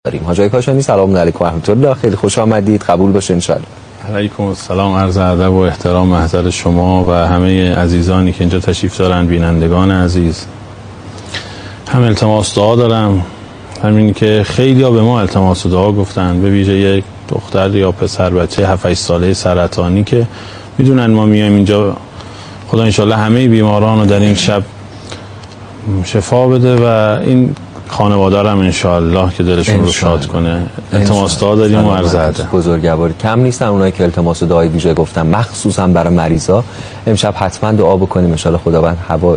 داریم. حاج آقای کاشانی سلام علیکم و رحمت الله، خیلی خوش آمدید، قبول باشه ان شاء الله. علیکم السلام، عرض ادب و احترام محضر شما و همه عزیزانی که اینجا تشریف دارن، بینندگان عزیز. هم التماس دعا دارم، همین که خیلی ها به ما التماس دعا گفتن، به ویژه یک دختر یا پسر بچه 7-8 ساله سرطانی که میدونن ما میایم اینجا. خدا انشالله همه بیماران رو در این شب شفا بده و این خانواده هم انشالله که دلشون رو شاد کنه. التماس دعا داریم و عرض ادب. بزرگواری کم نیستن اونایی که التماس دعای ویژه گفتن، مخصوصا برای مریضا. امشب حتما دعا بکنیم انشالله خداوند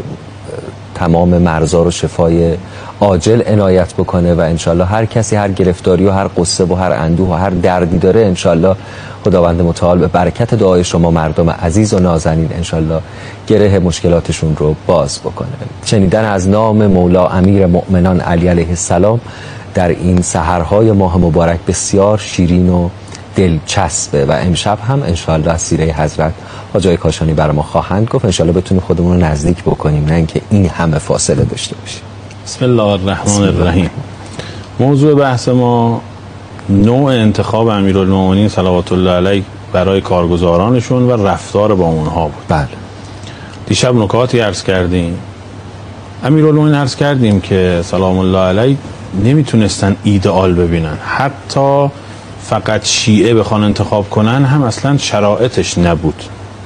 تمام مرضا رو شفای عاجل عنایت بکنه و انشالله هر کسی هر گرفتاری و هر قصه و هر اندوه و هر دردی داره انشالله خداوند متعال به برکت دعای شما مردم عزیز و نازنین انشالله گره مشکلاتشون رو باز بکنه. شنیدن از نام مولا امیر مؤمنان علی علیه السلام در این سحرهای ماه مبارک بسیار شیرین و دلچسبه و امشب هم انشالله از سیره حضرت حاج آقای کاشانی برای ما خواهند گفت. انشالله بتونیم خودمون رو نزدیک بکنیم، نه اینکه این همه فاصله داشته باشیم. بسم الله الرحمن الرحیم. موضوع بحث ما نوع انتخاب امیرالمومنین صلوات الله علیه برای کارگزارانشون و رفتار با اونها بود. بله. دیشب نکاتی عرض کردیم. امیرالمومنین عرض کردیم که سلام الله علیه نمیتونستن ایدئال ببینن، حتی فقط شیعه بخوان انتخاب کنن هم اصلا شرایطش نبود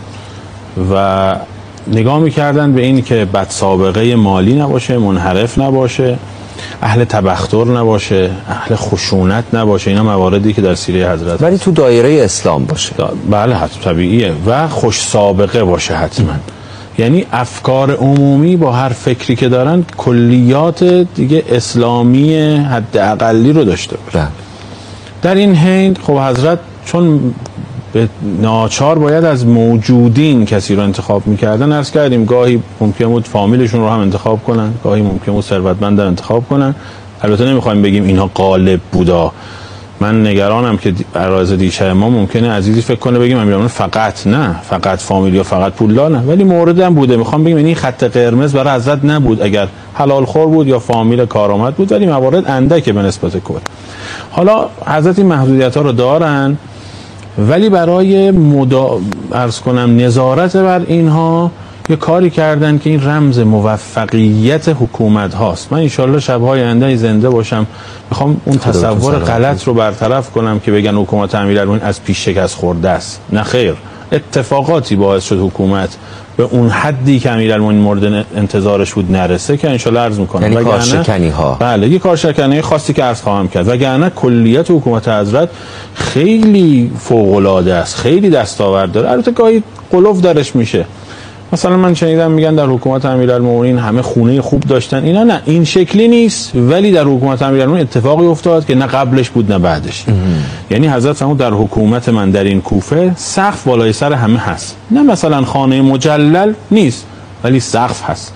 و نگاه میکردن به این که بد سابقه مالی نباشه، منحرف نباشه، اهل تبختر نباشه، اهل خشونت نباشه. اینا مواردی که در سیره حضرت ولی تو دایره اسلام باشه. بله حتما طبیعیه و خوش سابقه باشه حتما. یعنی افکار عمومی با هر فکری که دارن کلیات دیگه اسلامی حداقلی رو داشته باشه. در این حین خب حضرت چون به ناچار باید از موجودین کسی رو انتخاب میکردن، عرض کردیم گاهی ممکن بود فامیلشون رو هم انتخاب کنن، گاهی ممکن بود ثروتمند انتخاب کنن. البته نمیخوایم بگیم اینها غالب بودا. من نگرانم که عرایض دیشب ما ممکنه عزیزی فکر کنه بگیم امیرالمومنین فقط نه، فقط فامیل یا فقط پولدار نه، ولی مورد هم بوده. میخوام بگم این خط قرمز برای حضرت نبود، اگر حلال خور بود یا فامیل کارآمد بود، ولی موارد اندکه به نسبت کل. حالا حضرت این محدودیت ها رو دارن، ولی برای عرض کنم نظارت بر اینها یه کاری کردن که این رمز موفقیت حکومت هاست. من انشالله شبهای آینده زنده باشم میخوام اون تصور غلط رو برطرف کنم که بگن حکومت امیرالمومنین از پیش شکست خورده است. نه خیر، اتفاقاتی باعث شد حکومت به اون حدی که امیرالمومنین مورد انتظارش بود نرسه که انشالله عرض میکنم. یعنی کارشکنی ها. بله، یه کارشکنی خاصی که عرض خواهم کرد. وگرنه کلیت حکومت حضرت خیلی فوق العاده است، خیلی دستاورد داره. البته گاهی قلوف درش میشه. مثلا من شنیدم میگن در حکومت امیرالمومنین همه خونه خوب داشتن. اینا نه، این شکلی نیست. ولی در حکومت امیرالمومنین اتفاقی افتاد که نه قبلش بود نه بعدش. یعنی حضرت فرمود در حکومت من در این کوفه سقف بالای سر همه هست. نه مثلا خانه مجلل نیست ولی سقف هست.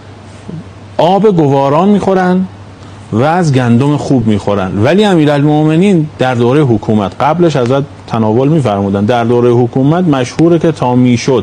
آب گواران میخورن و از گندم خوب میخورن. ولی امیرالمومنین در دوره حکومت، قبلش حضرت تناول میفرمودن، در دوره حکومت مشهوره که تا میشد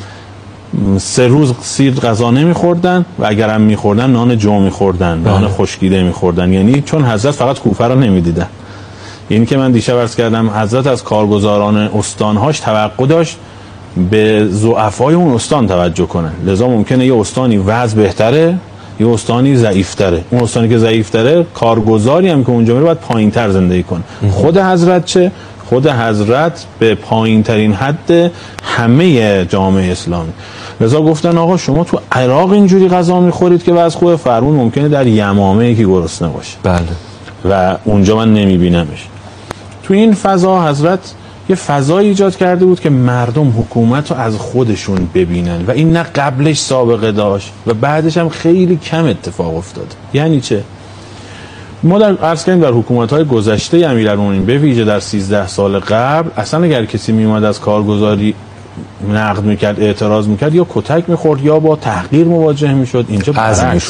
3 روز سیر غذا نمیخوردن و اگرم میخوردن نان جو میخوردن، نان خشکیده میخوردن. یعنی چون حضرت فقط کوفه رو نمیدیدن. یعنی که من دیشب عرض کردم حضرت از کارگزاران استانهاش توقع داشت به ضعفای اون استان توجه کنن. لذا ممکنه یه استانی وضع بهتره، یه استانی ضعیفتره. اون استانی که ضعیفتره کارگزاری هم که اونجا میره باید پایینتر زندگی کنه. خود حضرت چه؟ خود حضرت به پایین ترین حد همه جامعه اسلامی. لذا گفتن آقا شما تو عراق اینجوری غذا میخورید که وضع خوبه، فرمون ممکنه در یمامه یکی گرسنه باشه. بله. و اونجا من نمیبینمش. تو این فضا حضرت یه فضایی ایجاد کرده بود که مردم حکومت رو از خودشون ببینن و این نه قبلش سابقه داشت و بعدش هم خیلی کم اتفاق افتاد. یعنی چه؟ ما در عرض کردیم در حکومت‌های گذشته امیرالمومنین به ویژه در 13 سال قبل اصلا اگر کسی میومد از کارگزاری نقد میکرد، اعتراض میکرد، یا کتک میخورد یا با تحقیر مواجه میشد. اینجا برعکس.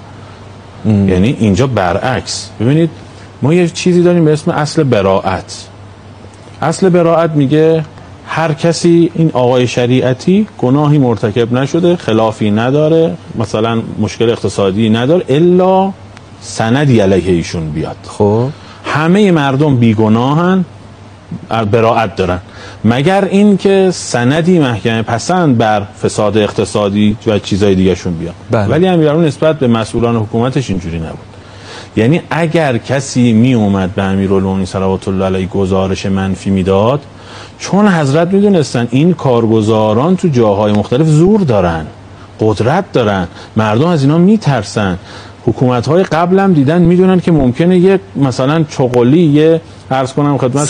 یعنی اینجا برعکس. ببینید ما یه چیزی داریم به اسم اصل براءت. اصل براءت میگه هر کسی، این آقای شریعتی گناهی مرتکب نشده، خلافی نداره، مثلا مشکل اقتصادی نداره، الا سندی علیه ایشون بیاد. خب همه مردم بیگناهن، براءت دارن، مگر این که سندی محکمه پسند بر فساد اقتصادی و چیزای دیگه شون بیان. ولی امیرالمومنین نسبت به مسئولان حکومتش اینجوری نبود. یعنی اگر کسی می اومد به امیرالمومنین صلوات الله علیه گزارش منفی میداد، چون حضرت میدونستن این کارگزاران تو جاهای مختلف زور دارن، قدرت دارن، مردم از اینا میترسن. حکومت‌های قبلم دیدن، میدونن که ممکنه یه مثلا چغلی، یه عرض کنم خدمت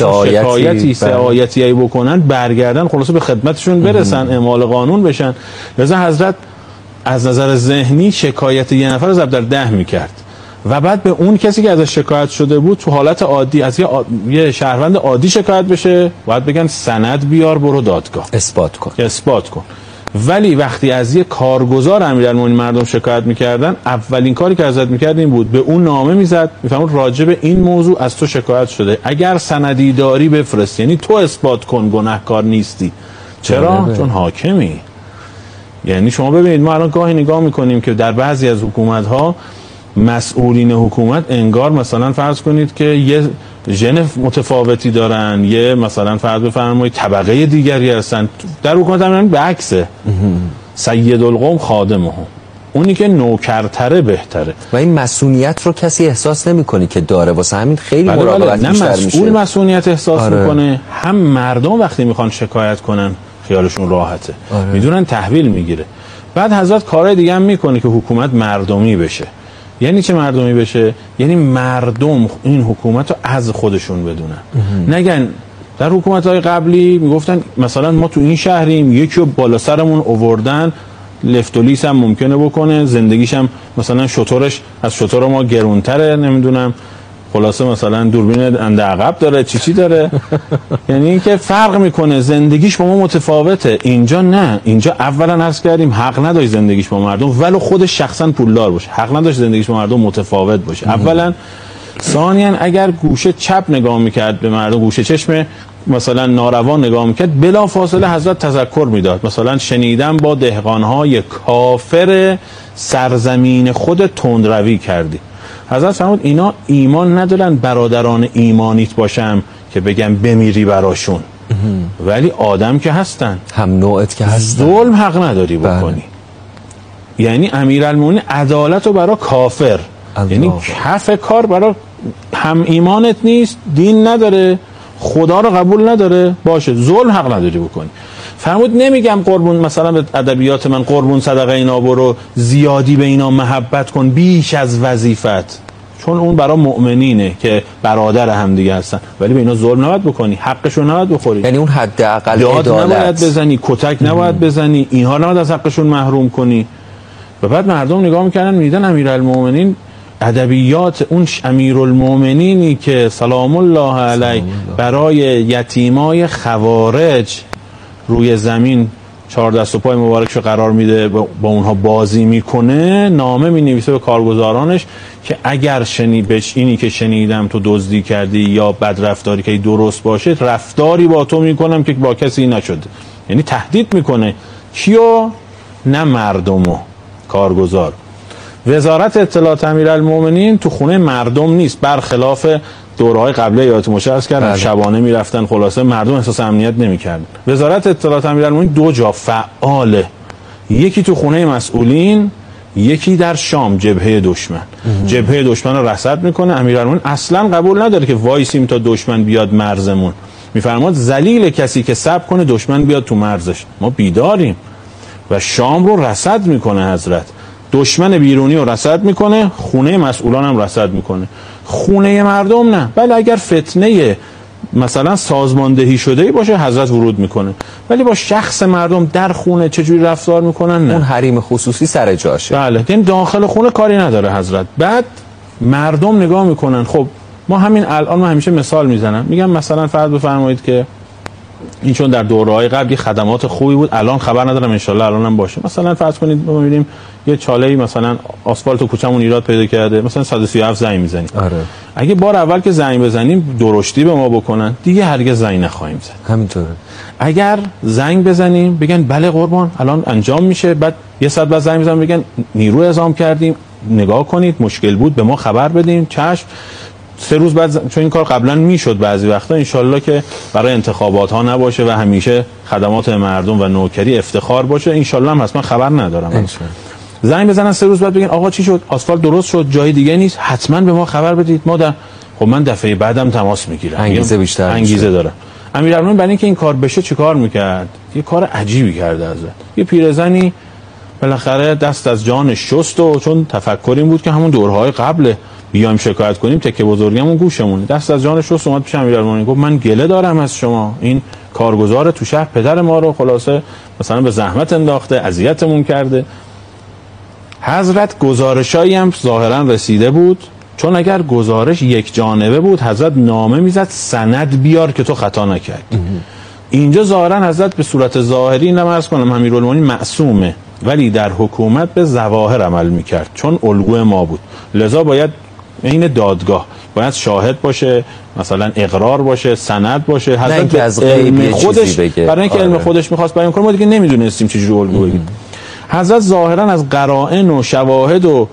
سعایتی بکنن، برگردن خلاصه به خدمتشون برسن، اعمال قانون بشن. لذا حضرت از نظر ذهنی شکایت یه نفر رو ضرب در 10 میکرد و بعد به اون کسی که ازش شکایت شده بود تو حالت عادی از یه شهروند عادی شکایت بشه، باید بگن سند بیار، برو دادگاه اثبات کن. ولی وقتی از یه کارگزار امیرالمومنین مردم شکایت میکردن، اولین کاری که حضرت میکرد این بود، به اون نامه میزد، میفهمون راجع به این موضوع از تو شکایت شده، اگر سندی داری بفرست، یعنی تو اثبات کن گناهکار نیستی. چرا؟ چون حاکمی. یعنی شما ببینید ما الان گاهی نگاه میکنیم که در بعضی از حکومت‌ها مسئولین حکومت انگار مثلا فرض کنید که یه ژن متفاوتی دارن، یه مثلا فرض بفرمایید طبقه دیگری هستن. در حکومت هم به عکسه، سید القوم خادمهم، اونی که نوکرتره بهتره. و این مسئولیت رو کسی احساس نمی‌کنه که داره، واسه همین خیلی مراقبت بیشتر میشه. مسئول مسئولیت احساس میکنه، هم مردم وقتی میخوان شکایت کنن خیالشون راحته، میدونن تحویل میگیره. بعد حضرت کارهای دیگه هم میکنه که حکومت مردمی بشه. یعنی چه مردمی بشه؟ یعنی مردم این حکومت رو از خودشون بدونن. نگن در حکومت‌های قبلی میگفتن مثلا ما تو این شهریم، یکی رو بالا سرمون آوردن، لفت و لیس هم ممکنه بکنه، زندگیش هم مثلا شطورش از شطور ما گرونتره، نمیدونم خلاصه مثلا دوربین انده عقب داره، چی داره. یعنی اینکه فرق میکنه، زندگیش با ما متفاوته. اینجا نه، اینجا اولا عرض کردیم حق نداشت زندگیش با مردم ولو خودش شخصا پولدار باشه، حق نداشت زندگیش با مردم متفاوت باشه. اولا. ثانیا اگر گوشه چپ نگاه میکرد به مردم، گوشه چشم مثلا ناروا نگاه میکرد، بلا فاصله حضرت تذکر میداد. مثلا شنیدم با دهقانهای کافر سرزمین خود تندروی کردی. حضرت فرمود اینا ایمان ندارن برادران ایمانیت باشم که بگم بمیری براشون، ولی آدم که هستن، هم نوعت که هستن، ظلم حق نداری بکنی. یعنی امیرالمومنین عدالت رو برای کافر، یعنی کف کار برای هم ایمانت نیست، دین نداره، خدا رو قبول نداره، باشه ظلم حق نداری بکنی. فرمود نمیگم قربون، مثلا به ادبیات من قربون صدقه اینا برو، زیادی به اینا محبت کن بیش از وظیفت، چون اون برای مؤمنینه که برادر هم دیگه هستن، ولی به اینا ظلم نباید بکنی، حقشون نباید بخوری. یعنی اون حداقل داد نباید بزنی، کتک نباید بزنی، اینها نباید از حقشون محروم کنی. و بعد مردم نگاه میکردن میدیدن امیرالمومنین ادبیات اون امیرالمومنینی که سلام الله علیه برای یتیمای خوارج روی زمین 4 دست و پای مبارکشو قرار میده، با اونها بازی میکنه، نامه مینویسه به کارگزارانش که اگر اینی که شنیدم تو دزدی کردی یا بدرفتاری که درست باشه، رفتاری با تو میکنم که با کسی نشده. یعنی تهدید میکنه کیو؟ نه مردمو، کارگزار. وزارت اطلاعات امیرالمومنین تو خونه مردم نیست، برخلاف دوره‌های قبلی یادت مشخص کردن شبانه میرفتن، خلاصه مردم احساس امنیت نمیکردن. وزارت اطلاعات امیرالمومنین 2 جا فعاله، یکی تو خونه مسئولین، یکی در شام جبهه دشمن. جبهه دشمن رو رصد میکنه. امیرالمومنین اصلا قبول نداره که وایسیم تا دشمن بیاد مرزمون، میفرماد ذلیل کسی که صبر کنه دشمن بیاد تو مرزش، ما بیداریم. و شام رو رصد میکنه حضرت، دشمن بیرونی رو رصد میکنه، خونه مسئولان هم رصد میکنه، خونه مردم نه. بله اگر فتنه مثلا سازماندهی شده باشه حضرت ورود میکنه، ولی با شخص مردم در خونه چجوری رفتار میکنن نه. اون حریم خصوصی سر جاشه. بله، یعنی داخل خونه کاری نداره حضرت. بعد مردم نگاه میکنن. خب ما همین الان ما همیشه مثال میزنم، میگم مثلا فرض بفرمایید که این چون در دوره‌های قبلی خدمات خوبی بود، الان خبر ندارم انشالله الان هم باشه. مثلا فرض کنید ما می‌بینیم یه چاله‌ای مثلا آسفالت تو کوچه‌مون ایراد پیدا کرده، مثلا 137 زنگ می‌زنیم. اگه بار اول که زنگ بزنیم درشتی به ما بکنن، دیگه هرگز زنگ نخواهیم زد. همینطوره. اگر زنگ بزنیم بگن بله قربان الان انجام میشه، بعد یه ساعت بعد زنگ بزنیم بگن نیرو اعزام کردیم، نگاه کنید مشکل بود به ما خبر بدین، چشم. 3 روز بعد، چون این کار قبلا میشد بعضی وقتا، انشالله که برای انتخابات ها نباشه و همیشه خدمات مردم و نوکری افتخار باشه. انشالله هم حتما خبر ندارم. زنگ بزنن 3 روز بعد بگین آقا چی شد، آسفالت درست شد، جای دیگه نیست، حتما به ما خبر بدید. ما خب من دفعه بعدم تماس میگیرم، انگیزه بیشتر، انگیزه داره. امیرالمومنین برای اینکه این کار بشه چیکار میکرد؟ یه کار عجیبی کرده. از یه پیرزنی بالاخره دست از جانش شست و چون تفکر این بود که همون دورهای قبل بیایم شکایت کنیم تکه بزرگمون گوشمونه، دست از جانش شست اومد پیش امیرالمومنین گفت من گله دارم از شما، این کارگزار تو شهر پدر ما رو خلاصه مثلا به زحمت انداخته، اذیتمون کرده. حضرت گزارشایی هم ظاهرا رسیده بود، چون اگر گزارش یک جانبه بود حضرت نامه میزد سند بیار که تو خطا نکردی. اینجا ظاهرا حضرت به صورت ظاهری، اینم عرض کنم امیرالمومنین معصومه ولی در حکومت به ظواهر عمل میکرد چون الگوی ما بود، لذا باید این دادگاه باید شاهد باشه، مثلا اقرار باشه، سند باشه. حضرت که از علم خودش برای اینکه علم خودش میخواست بیان کنه، ما دیگه نمیدونستیم چجوری الگو بگیم. حضرت ظاهرا از قرائن و شواهد و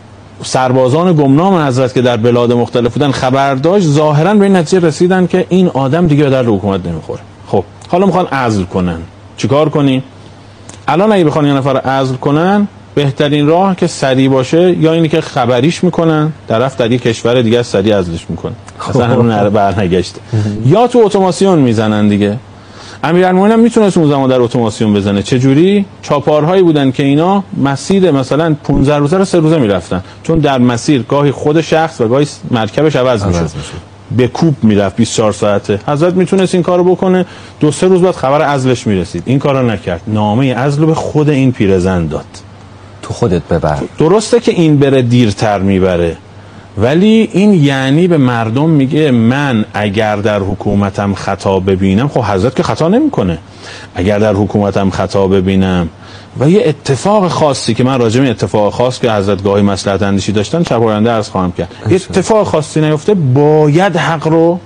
سربازان گمنام حضرت که در بلاد مختلف بودن خبر داشت، ظاهرا به این نتیجه رسیدن که این آدم دیگه به درد حکومت نمیخوره. خب حالا میخوان عزل کنن، چیکار کنیم؟ الان اگه بخوان یه نفر عزل کنن، بهترین راه که سریع باشه یا اینی که خبریش میکنن، طرف در یک کشور دیگه سریع عزلش میکنن، اصلا همون برنگشته، یا تو اتوماسیون میزنن دیگه. امیرالمومنین هم میتونست اون زمان در اتوماسیون بزنه. چه جوری؟ چاپارهایی بودن که اینا مسیر مثلا 15 روزه رو 3 روزه میرفتن، چون در مسیر گاهی خود شخص و گاهی مرکبش عوض میشد، به کوب میرفت 24 ساعته. حضرت میتونست این کارو بکنه، 2-3 روز بعد خبر عزلش میرسید. این کارو نکرد، نامه عزل رو به خود این پیرزن داد. تو خودت ببر. درسته که این بره دیرتر میبره، ولی این یعنی به مردم میگه من اگر در حکومتم خطا ببینم، خب حضرت که خطا نمیکنه، اگر در حکومتم خطا ببینم و یه اتفاق خاصی که من راجع به اتفاق خاص که حضرت گاهی مصلحت اندیشی داشتن چپاینده عرض خواهم کرد، یه اتفاق خاصی نیفته، باید حق رو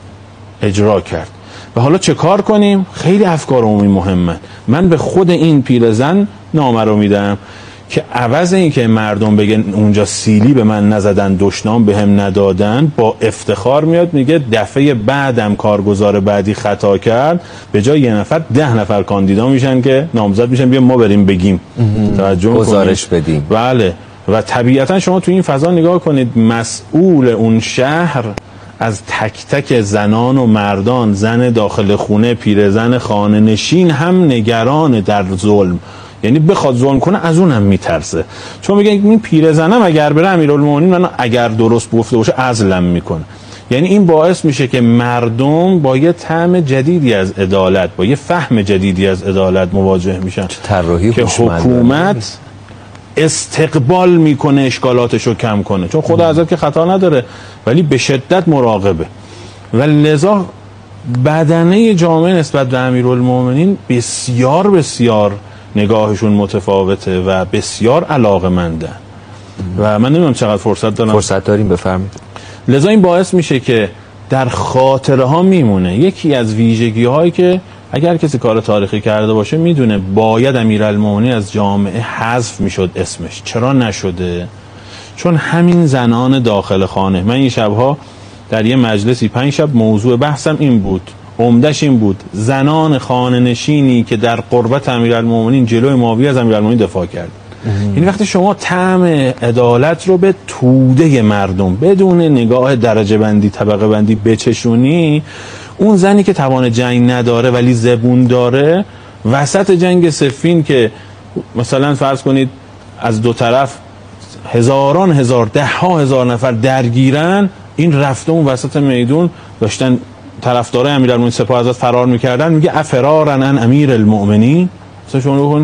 اجرا کرد. و حالا چه کار کنیم؟ خیلی افکار عمومی مهمه. من به خود این پیرزن نامه رو میدم که عوض این که مردم بگن اونجا سیلی به من نزدن، دشنام به هم ندادن، با افتخار میاد میگه دفعه بعدم کارگزار بعدی خطا کرد، به جای 1 نفر 10 نفر کاندیدا میشن که نامزد میشن، بیا ما بریم بگیم، توجه گزارش بدیم. بله. و طبیعتا شما تو این فضا نگاه کنید، مسئول اون شهر از تک تک زنان و مردان، زن داخل خونه، پیرزن خانه نشین هم نگران در ظلم، یعنی بخواد ظلم کنه از اونم میترسه، چون میگه این پیرزنم اگر بره امیرالمومنین من اگر درست گفته باشه عزلم میکنه. یعنی این باعث میشه که مردم با یه طعم جدیدی از عدالت، با یه فهم جدیدی از عدالت مواجه میشن که حکومت استقبال میکنه اشکالاتش رو کم کنه، چون خدا حضرت که خطا نداره ولی به شدت مراقبه. و لذا بدنه جامعه نسبت به امیرالمومنین بسیار بسیار نگاهشون متفاوته و بسیار علاقه‌مندن. و من نمیدونم چقدر فرصت دارم. فرصت داریم، بفرمایید. لذا این باعث میشه که در خاطره ها میمونه. یکی از ویژگی هایی که اگر کسی کار تاریخی کرده باشه میدونه باید امیرالمومنین از جامعه حذف میشد اسمش. چرا نشده؟ چون همین زنان داخل خانه، من این شبها در یه مجلسی 5 شب موضوع بحثم این بود، عمدش این بود، زنان خانه نشینی که در قربت امیرالمومنین جلوی معاویه از امیرالمومنین دفاع کرد. یعنی وقتی شما طعم عدالت رو به توده مردم بدون نگاه درجه بندی طبقه بندی بچشونی، اون زنی که توان جنگ نداره ولی زبون داره، وسط جنگ صفین که مثلا فرض کنید از دو طرف هزاران هزار، 10,000 نفر درگیرن، این رفته اون وسط میدون داشتن طرفدارای امیرالمومنین سپاه حضرت فرار میکردن، میگه افرارن ان امیرالمومنین. مثلا شما بگون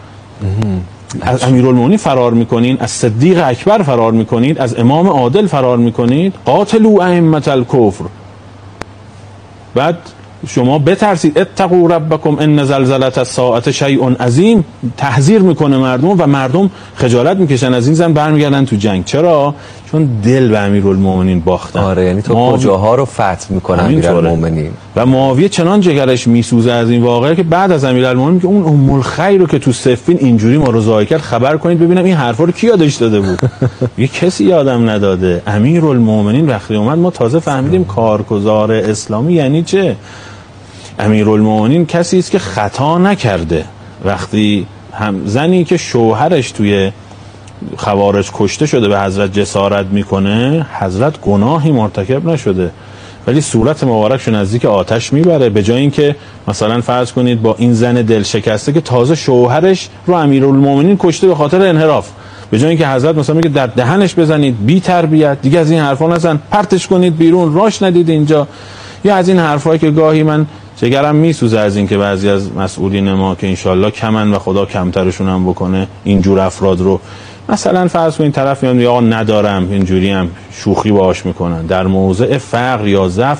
از امیرالمومنین فرار میکنین، از صدیق اکبر فرار میکنید، از امام عادل فرار میکنید، قاتلوا ائمة الکفر. بعد شما بترسید، اتقوا ربکم ان زلزله الساعه شیء عظیم، تحذیر میکنه مردم و مردم خجالت میکشن از این زن، برمیگردن تو جنگ. چرا؟ چون دل به امیرالمومنین باختن. آره، یعنی تو کجاها رو فتح میکنه امیرالمومنین و معاویه چنان جگرش میسوزه از این واقعه که بعد از امیرالمومنین که اون ام الخیر رو که تو صفین اینجوری ما رو ضایع کرد خبر کنید ببینم این حرفا رو کی یادش داده بود. یه کسی یادم نداده. امیرالمومنین وقتی اومد ما تازه فهمیدیم کارگزار اسلامی یعنی چه. امیرالمومنین کسی است که خطا نکرده. وقتی هم زنی که شوهرش توی خوارج کشته شده به حضرت جسارت میکنه، حضرت گناهی مرتکب نشده ولی صورت مبارکشو نزدیک آتش میبره، به جای اینکه مثلا فرض کنید با این زن دل شکسته که تازه شوهرش رو امیرالمومنین کشته به خاطر انحراف، به جای اینکه حضرت مثلا میگه در دهنش بزنید، بی تربیت دیگه از این حرفا نزن، پرتش کنید بیرون، راش ندید اینجا، یا از این حرفایی که گاهی من جگرم میسوزه از این که بعضی از مسئولین ما که انشالله کمن و خدا کمترشون هم بکنه اینجور افراد رو مثلا فرض کنید طرف میاد یا ندارم اینجوری هم شوخی باهاش میکنن، در موضع فقر یا ضعف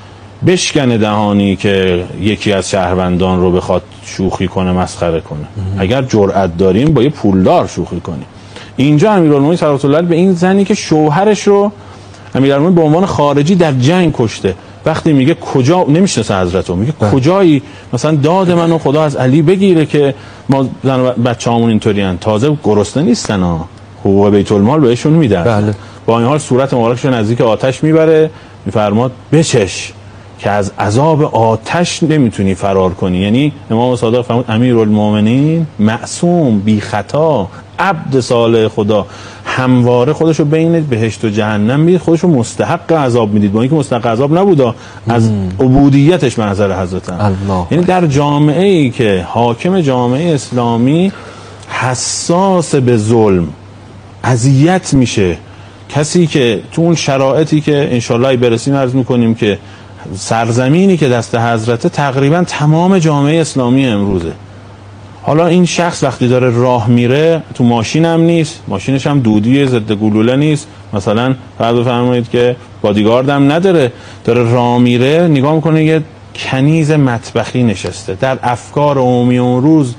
بشکنه دهانی که یکی از شهروندان رو بخواد شوخی کنه، مسخره کنه. اگر جرأت داریم با یه پولدار شوخی کنیم. اینجا امیرالمومنین صلوات الله علیه به این زنی که شوهرش رو امیرالمومنین به عنوان خارجی در جنگ کشته، وقتی میگه کجا، نمیشناسه حضرتو، میگه کجایی، مثلا داد منو خدا از علی بگیره که ما زن و بچه‌هامون اینطورین، تازه گرسنه نیستن ها، حقوق بیت المال بهشون میدن. بله. با این حال صورت مبارکش نزدیک آتش میبره، میفرماد بچش که از عذاب آتش نمیتونی فرار کنی. یعنی امام صادق فرمود امیرالمومنین معصوم، بی خطا، عبد صالح خدا، همواره خودشو بین بهشت و جهنم میدید، خودشو مستحق عذاب میدید، با اینکه مستحق عذاب نبودا، از عبودیتش محضر حضرت. یعنی در جامعه ای که حاکم جامعه اسلامی حساس به ظلم، اذیت میشه، کسی که تو اون شرایطی که انشالله برسیم عرض میکنیم که سرزمینی که دست حضرت تقریبا تمام جامعه اسلامی امروزه، حالا این شخص وقتی داره راه میره تو ماشین هم نیست، ماشینش هم دودی ضد گلوله نیست، مثلا فرض بفرمایید که بادیگارد هم نداره، داره راه میره نگاه میکنه یه کنیز مطبخی نشسته. در افکار عمومی اون روز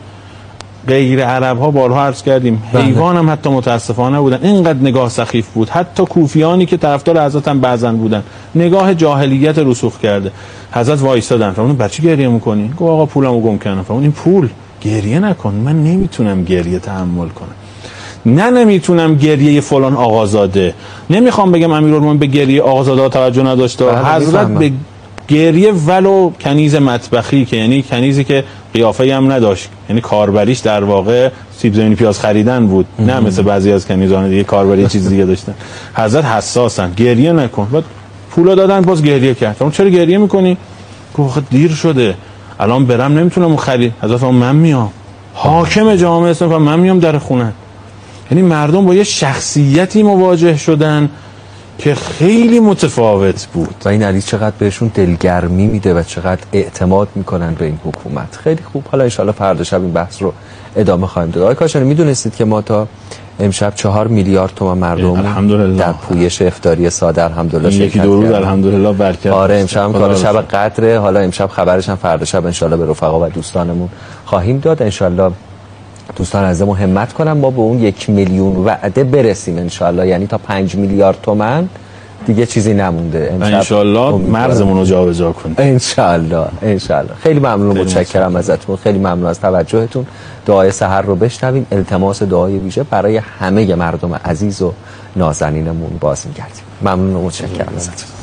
غیر عرب ها بارها عرض کردیم حیوان هم حتی متاسفانه بودن، اینقدر نگاه سخیف بود، حتی کوفیانی که طرفدار حضرت هم بعضن بودن، نگاه جاهلیت رسوخ کرده. حضرت وایستادن، فرمودن بچه گریه میکنی؟ گفت آقا پولمو گم کردم. فرمودن این پول؟ گریه نکن، من نمیتونم گریه تحمل کنم، نمیتونم گریه فلان آقازاده، نمیخوام بگم امیرالمومنین به گریه آقازاده توجه نداشته، حضرت به گریه ولو کنیز مطبخی، که یعنی کنیزی که قیافه‌ای هم نداشت، یعنی کاربریش در واقع سیب زمینی پیاز خریدن بود، نه مثل بعضی از کنیزان دیگه کاربری چیز دیگه داشتن. حضرت حساسن، گریه نکن. بعد پولا دادن، باز گریه کرد. اون چرا گریه میکنی؟ گفت دیر شده، الان برم نمیتونم خرید. حضرت من میام، حاکم جامعه اسلامی، من میام در خونه. یعنی مردم با یه شخصیتی مواجه شدن که خیلی متفاوت بود و این علی چقدر بهشون دلگرمی میده و چقدر اعتماد میکنن به این حکومت. خیلی خوب. حالا انشالله فردا شب این بحث رو ادامه خواهیم داد. آقای کاشانی میدونستید که ما تا امشب 4 میلیارد تومان مردم در پویش افطاری ساده الحمدلله شرکت کردن. یکی 2 روز الحمدلله برکت. آره امشب هم کار شب قدره. حالا امشب خبرش هم فردا شب انشالله به رفقا و دوستانمون خواهیم داد. انشالله دوستان عزیزمون همت کنن ما به اون 1 میلیون وعده برسیم انشالله. یعنی تا 5 میلیارد تومان دیگه چیزی نمونده. انشالله مرزمون رو جابجا کنیم. انشالله. خیلی ممنون و متشکرم ازتون. خیلی ممنون از توجهتون. دعای سحر رو بشنویم. التماس دعای ویژه برای همه مردم عزیز و نازنینمون باز می‌گردیم. ممنون و متشکرم ازتون.